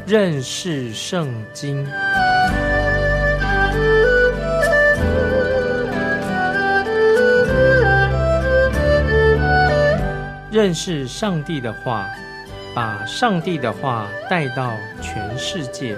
认识圣经。认识上帝的话，把上帝的话带到全世界。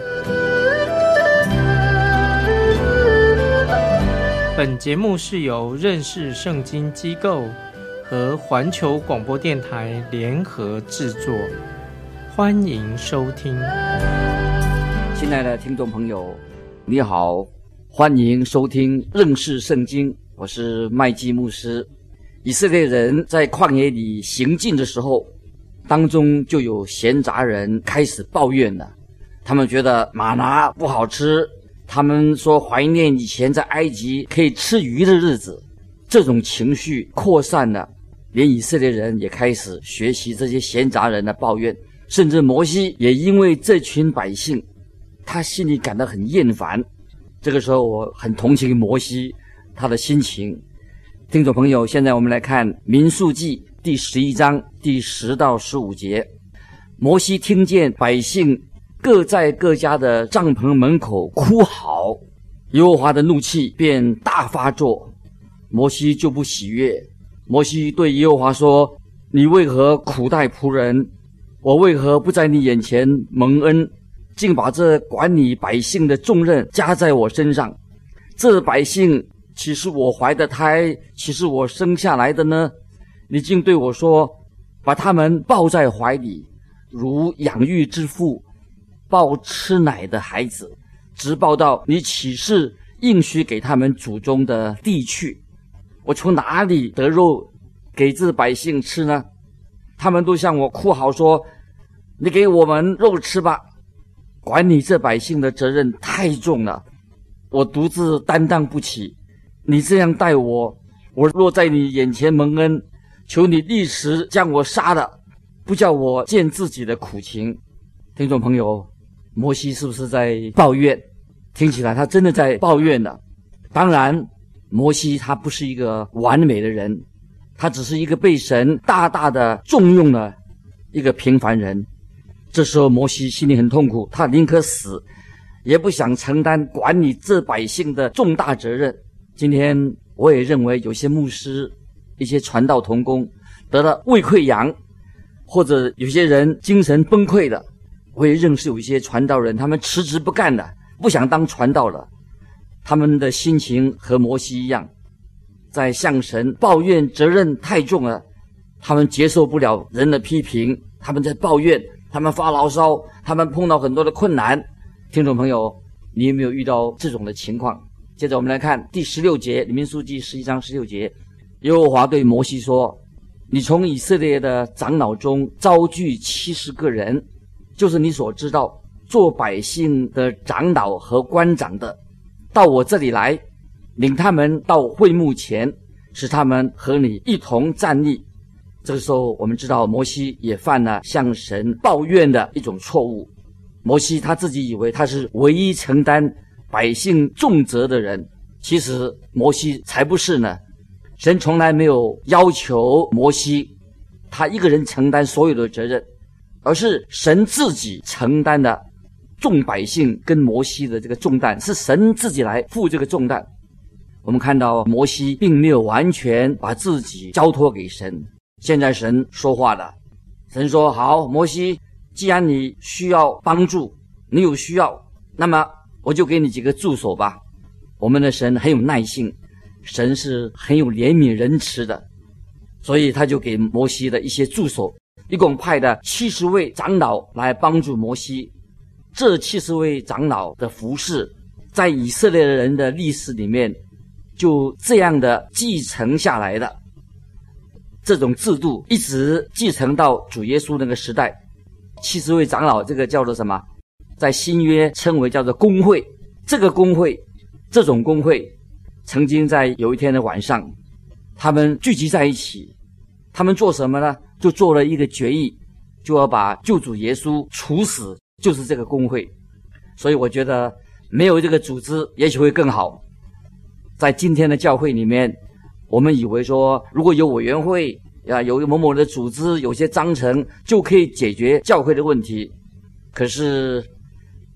本节目是由认识圣经机构和环球广播电台联合制作，欢迎收听。 亲爱的听众朋友，你好，欢迎收听认识圣经，我是麦基牧师。以色列人在旷野里行进的时候，当中就有闲杂人开始抱怨了。他们觉得玛拿不好吃，他们说怀念以前在埃及可以吃鱼的日子。这种情绪扩散了，连以色列人也开始学习这些闲杂人的抱怨，甚至摩西也因为这群百姓，他心里感到很厌烦。这个时候我很同情摩西他的心情。听众朋友，现在我们来看民数记第11章第10到15节。摩西听见百姓各在各家的帐篷门口哭嚎，耶和华的怒气便大发作，摩西就不喜悦。摩西对耶和华说：你为何苦待仆人？我为何不在你眼前蒙恩，竟把这管理百姓的重任加在我身上？这百姓岂是我怀的胎，岂是我生下来的呢？你竟对我说，把他们抱在怀里，如养育之父抱吃奶的孩子，直抱到你岂是应许给他们祖宗的地去？我从哪里得肉给这百姓吃呢？他们都向我哭嚎说，你给我们肉吃吧。管理这百姓的责任太重了，我独自担当不起。你这样待我，我若在你眼前蒙恩，求你立时将我杀了，不叫我见自己的苦情。听众朋友，摩西是不是在抱怨？听起来他真的在抱怨了。当然，摩西他不是一个完美的人，他只是一个被神大大的重用的一个平凡人。这时候摩西心里很痛苦，他宁可死，也不想承担管理这百姓的重大责任。今天我也认为有些牧师、一些传道同工得了胃溃疡，或者有些人精神崩溃了。我也认识有一些传道人，他们辞职不干了，不想当传道了。他们的心情和摩西一样，在向神抱怨责任太重了，他们接受不了人的批评，他们在抱怨，他们发牢骚，他们碰到很多的困难。听众朋友，你有没有遇到这种的情况？接着我们来看第16节，民数记11章16节，耶和华对摩西说，你从以色列的长老中招聚70个人，就是你所知道做百姓的长老和官长的，到我这里来，领他们到会幕前，使他们和你一同站立。这个时候我们知道摩西也犯了向神抱怨的一种错误。摩西他自己以为他是唯一承担百姓重责的人，其实摩西才不是呢。神从来没有要求摩西他一个人承担所有的责任，而是神自己承担的众百姓跟摩西的这个重担，是神自己来负这个重担。我们看到摩西并没有完全把自己交托给神。现在神说话了，神说，好，摩西，既然你需要帮助，你有需要，那么我就给你几个助手吧。我们的神很有耐性，神是很有怜悯仁慈的，所以他就给摩西的一些助手，一共派的70位长老来帮助摩西。这70位长老的服事，在以色列人的历史里面就这样的继承下来的。这种制度一直继承到主耶稣那个时代。70位长老，这个叫做什么？在新约称为叫做公会。这种公会曾经在有一天的晚上，他们聚集在一起，他们做什么呢？就做了一个决议，就要把救主耶稣处死，就是这个公会。所以我觉得没有这个组织也许会更好。在今天的教会里面，我们以为说如果有委员会有某某的组织，有些章程就可以解决教会的问题。可是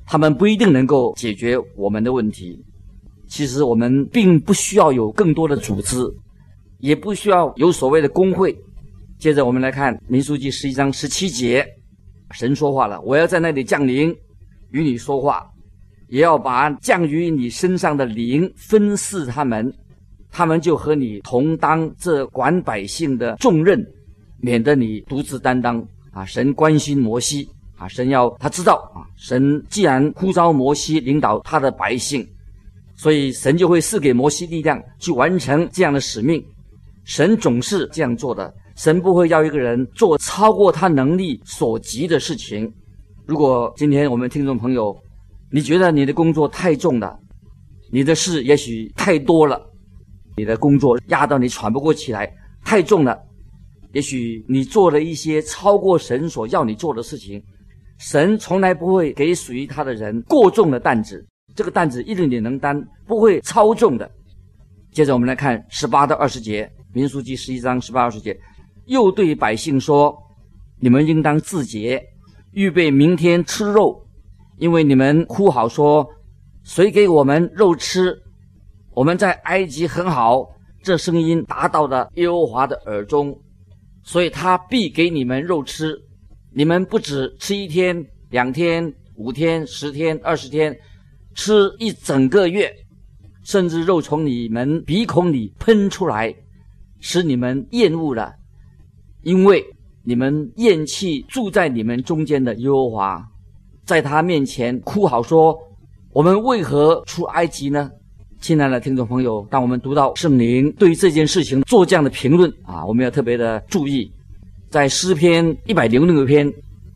他们不一定能够解决我们的问题。其实我们并不需要有更多的组织，也不需要有所谓的工会。接着我们来看民数记11章17节，神说话了，我要在那里降临与你说话，也要把降于你身上的灵分赐他们，他们就和你同当这管百姓的重任，免得你独自担当。神关心摩西，神要他知道，神既然呼召摩西领导他的百姓，所以神就会赐给摩西力量去完成这样的使命。神总是这样做的，神不会要一个人做超过他能力所及的事情。如果今天我们听众朋友，你觉得你的工作太重了，你的事也许太多了，你的工作压到你喘不过气来，太重了，也许你做了一些超过神所要你做的事情，神从来不会给属于他的人过重的担子，这个担子一定你能担，不会超重的。接着我们来看18到20节，民数记11章18、20节，又对百姓说，你们应当自洁，预备明天吃肉，因为你们哭嚎说，谁给我们肉吃？我们在埃及很好，这声音达到了耶和华的耳中，所以他必给你们肉吃。你们不只吃1天、2天、5天、10天、20天，吃一整个月，甚至肉从你们鼻孔里喷出来，使你们厌恶了，因为你们厌弃住在你们中间的耶和华，在他面前哭嚎说，我们为何出埃及呢？亲爱的听众朋友，当我们读到圣灵对于这件事情做这样的评论我们要特别的注意。在诗篇106篇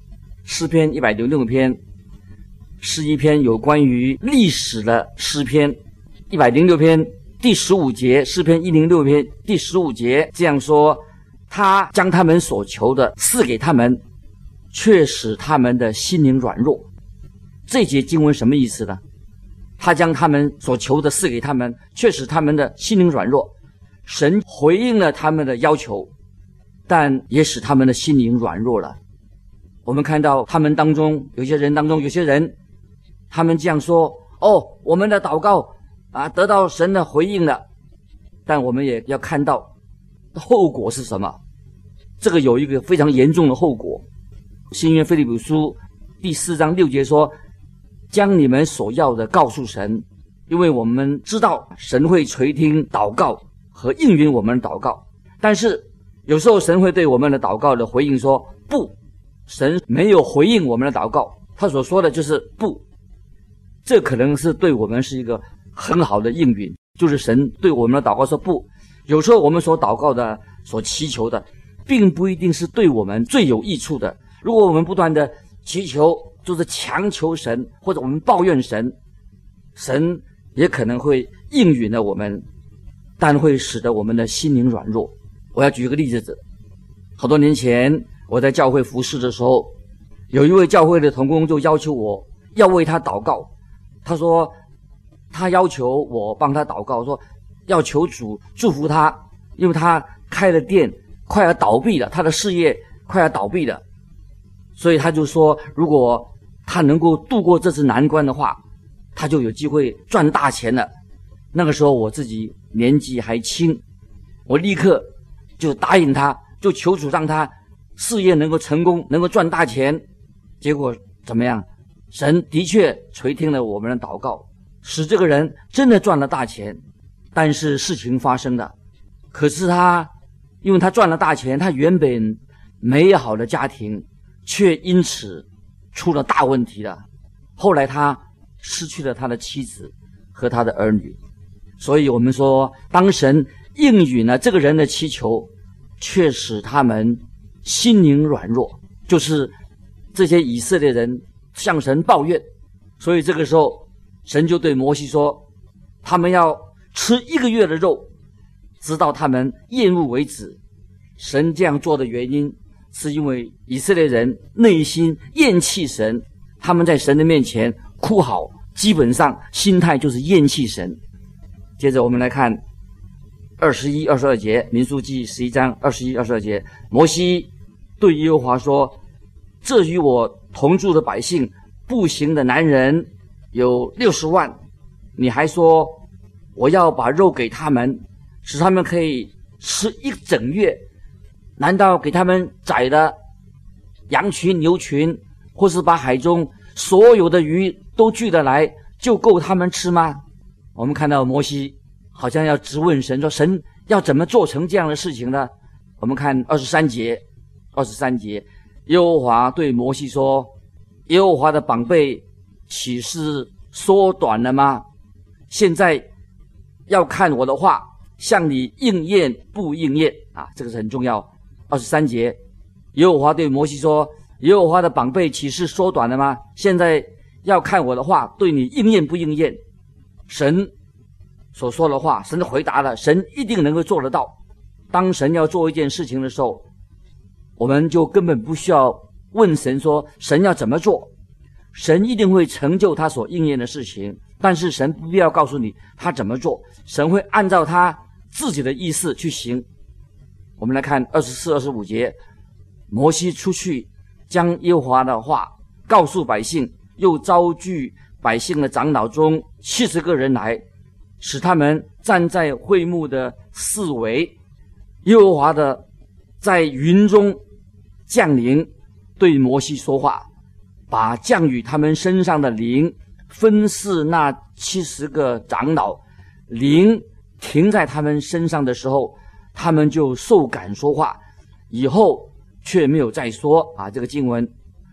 是一篇有关于历史的诗篇。106篇第15节，诗篇106篇第15节这样说，他将他们所求的赐给他们，却使他们的心灵软弱。这节经文什么意思呢？他将他们所求的赐给他们，却使他们的心灵软弱。神回应了他们的要求，但也使他们的心灵软弱了。我们看到他们当中有些人他们这样说，我们的祷告得到神的回应了，但我们也要看到后果是什么。这个有一个非常严重的后果。新约腓立比书第4章6节说，将你们所要的告诉神，因为我们知道神会垂听祷告和应允我们的祷告。但是有时候神会对我们的祷告的回应说不，神没有回应我们的祷告，他所说的就是不。这可能是对我们是一个很好的应允，就是神对我们的祷告说不。有时候我们所祷告的所祈求的并不一定是对我们最有益处的。如果我们不断的祈求，就是强求神，或者我们抱怨神，神也可能会应允了我们，但会使得我们的心灵软弱。我要举一个例子，好多年前我在教会服侍的时候，有一位教会的同工就要求我要为他祷告。他说他要求我帮他祷告，说要求主祝福他，因为他开了店快要倒闭了，他的事业快要倒闭了，所以他就说如果他能够度过这次难关的话，他就有机会赚大钱了。那个时候我自己年纪还轻，我立刻就答应他，就求主让他事业能够成功，能够赚大钱。结果怎么样？神的确垂听了我们的祷告，使这个人真的赚了大钱。但是事情发生了，可是因为他赚了大钱，他原本美好的家庭却因此出了大问题了。后来他失去了他的妻子和他的儿女。所以我们说，当神应允了这个人的祈求，却使他们心灵软弱，就是这些以色列人向神抱怨。所以这个时候神就对摩西说，他们要吃1个月的肉，直到他们厌恶为止。神这样做的原因是因为以色列人内心厌弃神，他们在神的面前哭嚎，基本上心态就是厌弃神。接着我们来看21、22节，民数记11章21、22节，摩西对耶和华说，这与我同住的百姓步行的男人有60万，你还说我要把肉给他们，使他们可以吃一整月，难道给他们宰的羊群牛群，或是把海中所有的鱼都聚得来，就够他们吃吗？我们看到摩西好像要质问神，说神要怎么做成这样的事情呢？我们看23节，耶和华对摩西说，耶和华的膀臂岂是缩短了吗？现在要看我的话向你应验不应验啊，这个是很重要。23节，耶和华对摩西说，耶和华的膀臂岂是缩短了吗？现在要看我的话对你应验不应验。神所说的话，神回答了，神一定能够做得到。当神要做一件事情的时候，我们就根本不需要问神说神要怎么做，神一定会成就他所应验的事情。但是神不必要告诉你他怎么做，神会按照他自己的意思去行。我们来看24、25节，摩西出去将耶和华的话告诉百姓，又招聚百姓的长老中70个人来，使他们站在会幕的四围。耶和华的在云中降临，对摩西说话，把降与他们身上的灵分赐那70个长老，灵停在他们身上的时候，他们就受感说话，以后却没有再说啊。这个经文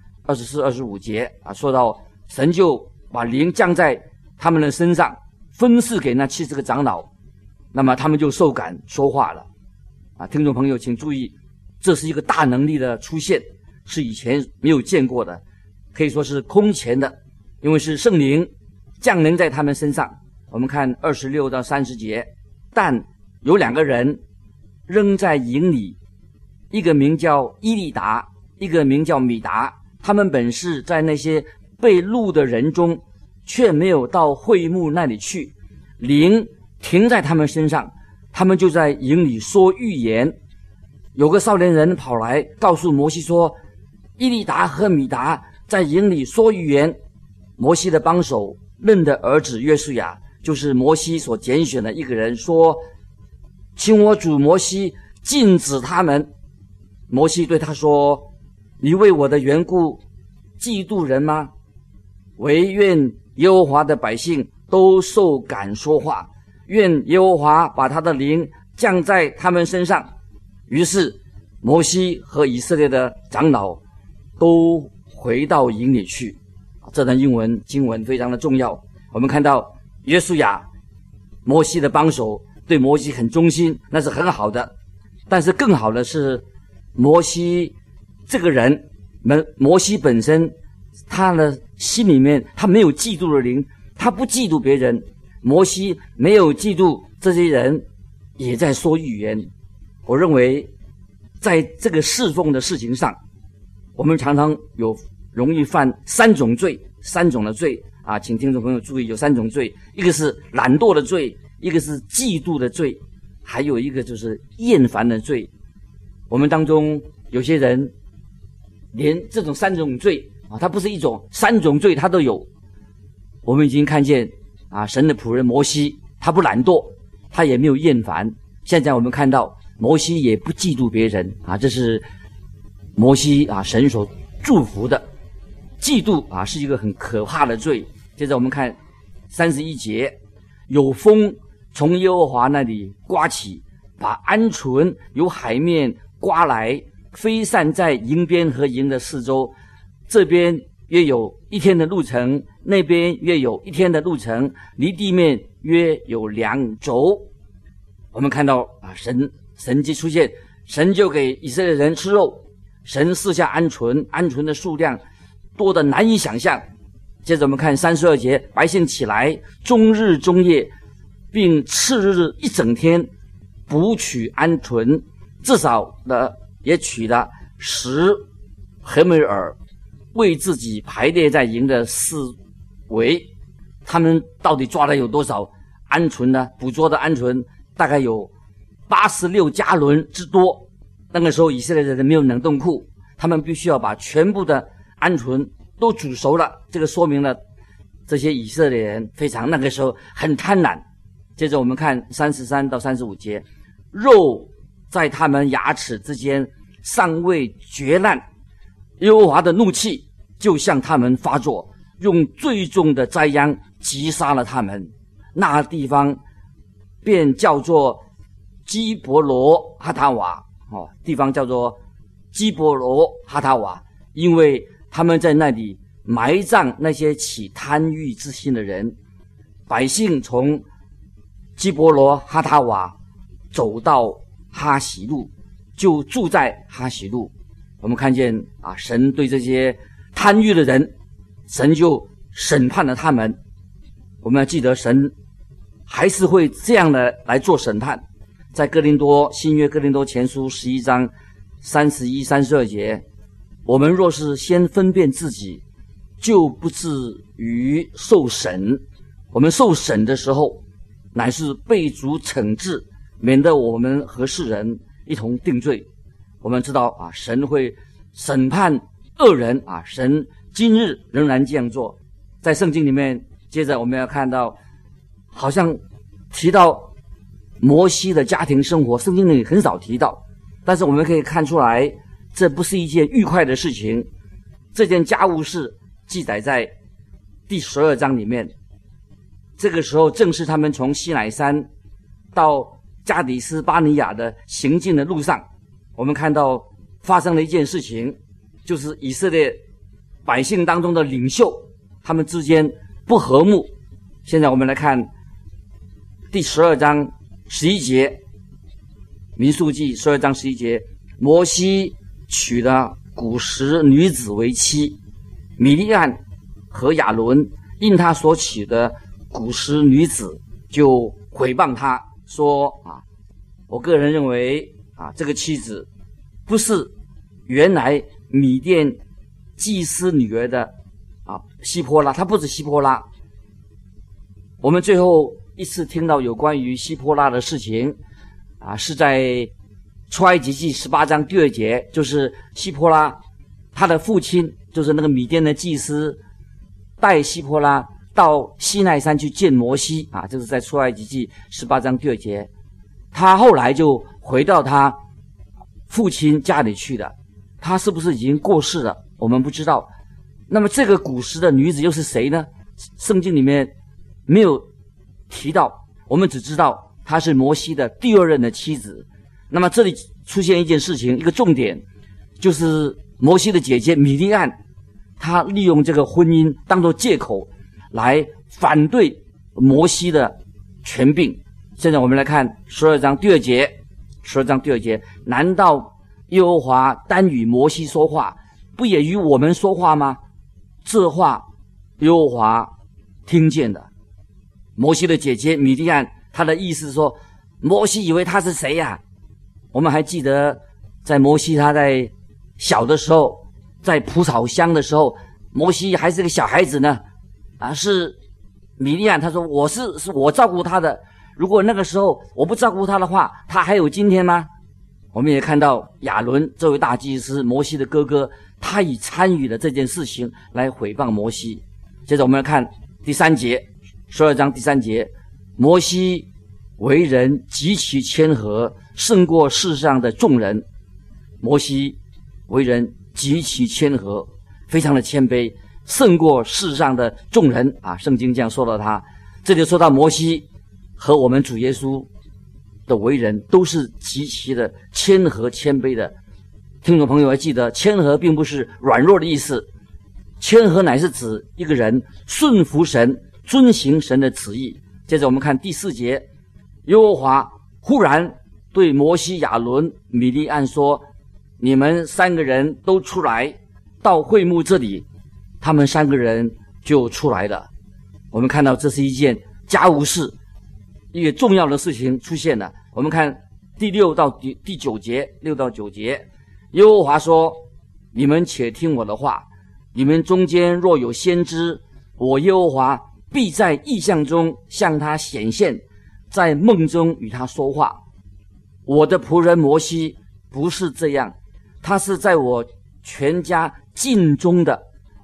24、25节啊，说到神就把灵降在他们的身上，分赐给那70个长老，那么他们就受感说话了啊。听众朋友请注意，这是一个大能力的出现，是以前没有见过的，可以说是空前的，因为是圣灵降临在他们身上。我们看26到30节，但有2个人仍在营里，一个名叫伊利达，一个名叫米达，他们本是在那些被掳的人中，却没有到会幕那里去，灵停在他们身上，他们就在营里说预言。有个少年人跑来告诉摩西说，伊利达和米达在营里说预言。摩西的帮手嫩的儿子约书亚，就是摩西所拣选的一个人，说，请我主摩西禁止他们。摩西对他说，你为我的缘故嫉妒人吗？惟愿耶和华的百姓都受感说话，愿耶和华把他的灵降在他们身上。于是摩西和以色列的长老都回到营里去。这段经文非常的重要。我们看到约书亚，摩西的帮手，对摩西很忠心，那是很好的。但是更好的是，摩西这个人，摩西本身他的心里面他没有嫉妒的灵，他不嫉妒别人。摩西没有嫉妒这些人也在说预言。我认为在这个侍奉的事情上，我们常常容易犯3种罪啊，请听众朋友注意，有3种罪，一个是懒惰的罪，一个是嫉妒的罪，还有一个就是厌烦的罪。我们当中有些人连这种3种罪啊，他不是一种，3种罪他都有。我们已经看见啊，神的仆人摩西，他不懒惰，他也没有厌烦。现在我们看到摩西也不嫉妒别人啊，这是摩西啊神所祝福的。嫉妒啊是一个很可怕的罪。接着我们看31节，有风从耶和华那里刮起，把鹌鹑由海面刮来，飞散在营边和营的四周，这边约有1天的路程，那边约有1天的路程，离地面约有2肘。我们看到啊，神迹出现，神就给以色列人吃肉，神赐下鹌鹑的数量多得难以想象。接着我们看32节，百姓起来，终日终夜，并次日一整天，捕取鹌鹑，至少的也取了10何美尔，为自己排列在营的四围。他们到底抓了有多少鹌鹑呢？捕捉的鹌鹑大概有86加仑之多。那个时候以色列人没有冷冻库，他们必须要把全部的鹌鹑都煮熟了，这个说明了这些以色列人那个时候很贪婪。接着我们看33到35节，肉在他们牙齿之间尚未绝烂，耶和华的怒气就向他们发作，用最重的灾殃击杀了他们。那地方便叫做基伯罗哈塔瓦，地方叫做基伯罗哈塔瓦，因为他们在那里埋葬那些起贪欲之心的人。百姓从基伯罗哈塔瓦走到哈喜路，就住在哈喜路。我们看见神对这些贪欲的人，神就审判了他们。我们要记得神还是会这样的来做审判。在新约哥林多前书11章31、32节，我们若是先分辨自己，就不至于受审。我们受审的时候，乃是被主惩治，免得我们和世人一同定罪。我们知道神会审判恶人神今日仍然这样做。在圣经里面，接着我们要看到，好像提到摩西的家庭生活，圣经里很少提到，但是我们可以看出来，这不是一件愉快的事情。这件家务事记载在第12章里面。这个时候正是他们从西乃山到加底斯巴尼亚的行进的路上，我们看到发生了一件事情，就是以色列百姓当中的领袖，他们之间不和睦。现在我们来看第12章11节，民数记12章11节，摩西娶了古时女子为妻，米利暗和亚伦因他所娶的古时女子就毁谤他，说我个人认为这个妻子不是原来米甸祭司女儿的希波拉，她不是希波拉。我们最后一次听到有关于希波拉的事情是在出埃及记18章第2节，就是希波拉他的父亲，就是那个米甸的祭司，带希波拉到西奈山去见摩西就是在出埃及记18章第2节。他后来就回到他父亲家里去了，他是不是已经过世了我们不知道。那么这个古时的女子又是谁呢？圣经里面没有提到，我们只知道她是摩西的第2任的妻子。那么这里出现一件事情，一个重点，就是摩西的姐姐米利暗，她利用这个婚姻当作借口来反对摩西的权柄。现在我们来看12章第2节，12章第2节，难道耶和华单与摩西说话，不也与我们说话吗？这话耶和华听见的。摩西的姐姐米利暗，她的意思说，摩西以为他是谁呀？我们还记得在摩西他在小的时候，在蒲草乡的时候，摩西还是个小孩子呢是米利暗，他说是我照顾他的，如果那个时候我不照顾他的话，他还有今天吗？我们也看到亚伦这位大祭司，摩西的哥哥，他已参与了这件事情来毁谤摩西。接着我们来看第3节，12章第3节，摩西为人极其谦和，胜过世上的众人。摩西为人极其谦和，非常的谦卑，胜过世上的众人圣经这样说到他。这里说到摩西和我们主耶稣的为人都是极其的谦和谦卑的。听众朋友要记得，谦和并不是软弱的意思，谦和乃是指一个人顺服神，遵行神的旨意。接着我们看第4节，耶和华忽然对摩西、亚伦、米利暗说，你们3个人都出来到会幕这里。他们3个人就出来了。我们看到这是一件家务事，一个重要的事情出现了。我们看第6到第9节，6到9节，耶和华说，你们且听我的话，你们中间若有先知，我耶和华必在异象中向他显现，在梦中与他说话。我的仆人摩西不是这样，他是在我全家尽忠的，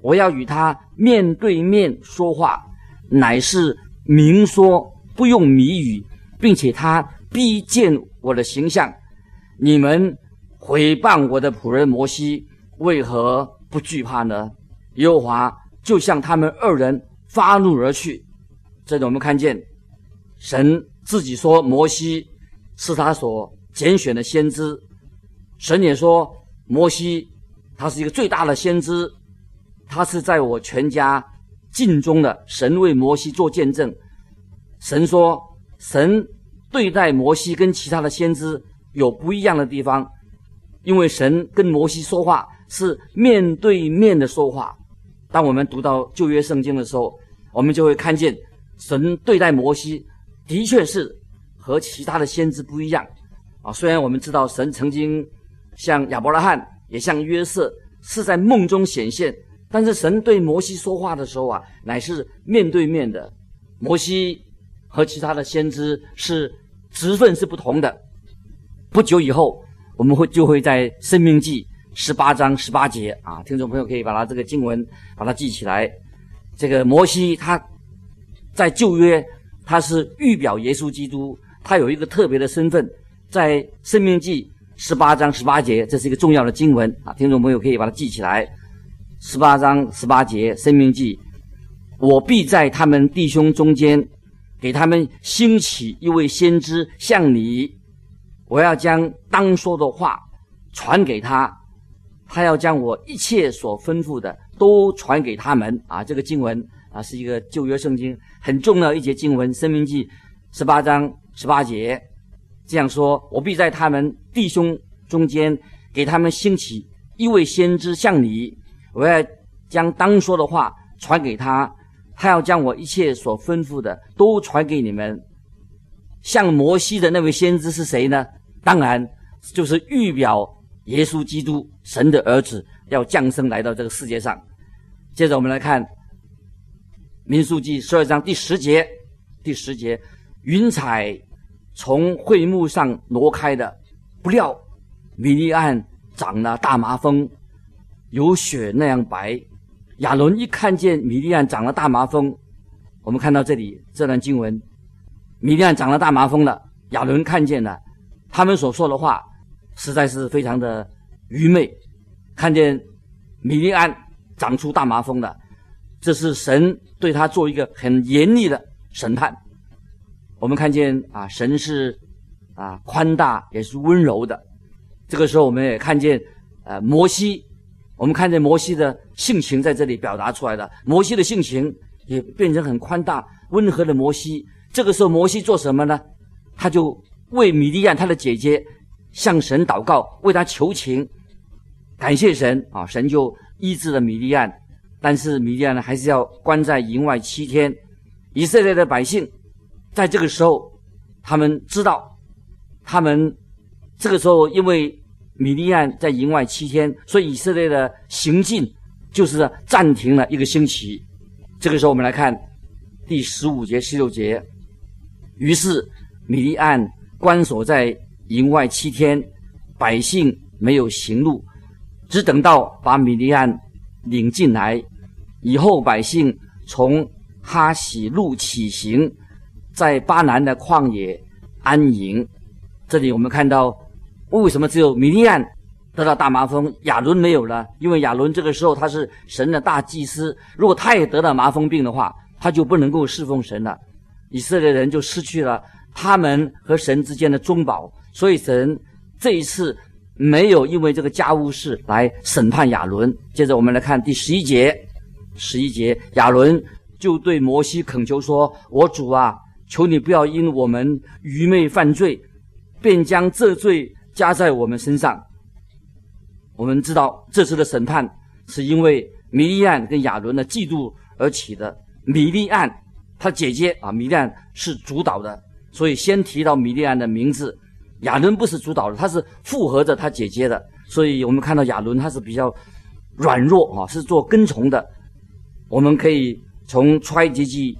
我要与他面对面说话，乃是明说，不用谜语，并且他必见我的形象。你们毁谤我的仆人摩西，为何不惧怕呢？耶和华就向他们二人发怒而去。这里我们看见神自己说摩西是他所拣选的先知，神也说摩西他是一个最大的先知，他是在我全家尽忠的。神为摩西做见证，神说神对待摩西跟其他的先知有不一样的地方，因为神跟摩西说话是面对面的说话。当我们读到旧约圣经的时候，我们就会看见神对待摩西的确是和其他的先知不一样啊。虽然我们知道神曾经向亚伯拉罕也向约瑟是在梦中显现，但是神对摩西说话的时候啊，乃是面对面的。摩西和其他的先知是职分是不同的。不久以后我们就会在申命记18章18节啊，听众朋友可以把它这个经文把它记起来。这个摩西他在旧约他是预表耶稣基督，他有一个特别的身份，在申命记18章18节，这是一个重要的经文啊，听众朋友可以把它记起来。18章18节，申命记，我必在他们弟兄中间给他们兴起一位先知像你，我要将当说的话传给他，他要将我一切所吩咐的都传给他们啊。这个经文啊是一个旧约圣经很重要的一节经文，申命记18章18节这样说，我必在他们弟兄中间给他们兴起一位先知像你，我要将当说的话传给他，他要将我一切所吩咐的都传给你们。像摩西的那位先知是谁呢？当然就是预表耶稣基督，神的儿子要降生来到这个世界上。接着我们来看民数记12章第10节，云彩从会幕上挪开的，不料米利暗长了大麻风，有雪那样白。亚伦一看见米利暗长了大麻风，我们看到这里这段经文，米利暗长了大麻风了，亚伦看见了，他们所说的话实在是非常的愚昧。看见米利暗长出大麻风了，这是神对他做一个很严厉的审判。我们看见啊，神是宽大也是温柔的。这个时候我们也看见摩西，我们看见摩西的性情在这里表达出来了，摩西的性情也变成很宽大温和的摩西。这个时候摩西做什么呢？他就为米利暗他的姐姐向神祷告，为他求情，感谢神啊，神就医治了米利暗。但是米利暗呢，还是要关在营外7天。以色列的百姓在这个时候，他们知道，他们这个时候因为米利暗在营外7天，所以以色列的行进就是暂停了1个星期。这个时候我们来看第15节16节，于是米利暗关锁在营外7天，百姓没有行路，只等到把米利暗领进来。以后百姓从哈喜路起行，在巴南的旷野安营。这里我们看到为什么只有米利暗得到大麻风，亚伦没有呢？因为亚伦这个时候他是神的大祭司，如果他也得到麻风病的话，他就不能够侍奉神了，以色列人就失去了他们和神之间的中保。所以神这一次没有因为这个家务事来审判亚伦。接着我们来看第11节，亚伦就对摩西恳求说，我主啊，求你不要因我们愚昧犯罪，便将这罪加在我们身上。我们知道这次的审判是因为米利暗跟亚伦的嫉妒而起的。米利暗他姐姐米利暗是主导的，所以先提到米利暗的名字。亚伦不是主导的，他是附和着他姐姐的，所以我们看到亚伦他是比较软弱是做跟从的。我们可以从出埃及记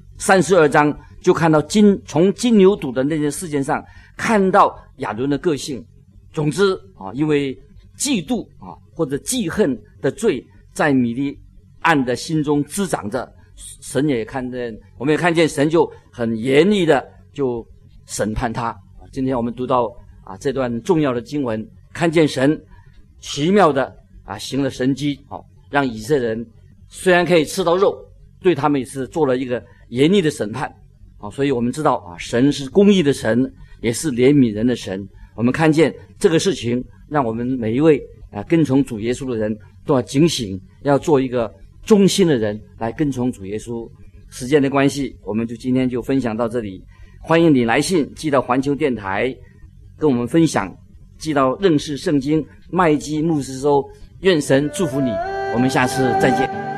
32章就看到从金牛犊的那件事件上看到亚伦的个性。总之因为嫉妒或者记恨的罪在米利暗的心中滋长着。神也看见，我们也看见神就很严厉的就审判他。今天我们读到这段重要的经文，看见神奇妙的行了神迹，让以色列人虽然可以吃到肉，对他们也是做了一个严厉的审判。所以我们知道神是公义的神，也是怜悯人的神。我们看见这个事情，让我们每一位跟从主耶稣的人都要警醒，要做一个忠心的人来跟从主耶稣。时间的关系，我们今天就分享到这里。欢迎你来信寄到环球电台跟我们分享，寄到认识圣经麦基牧师收。愿神祝福你，我们下次再见。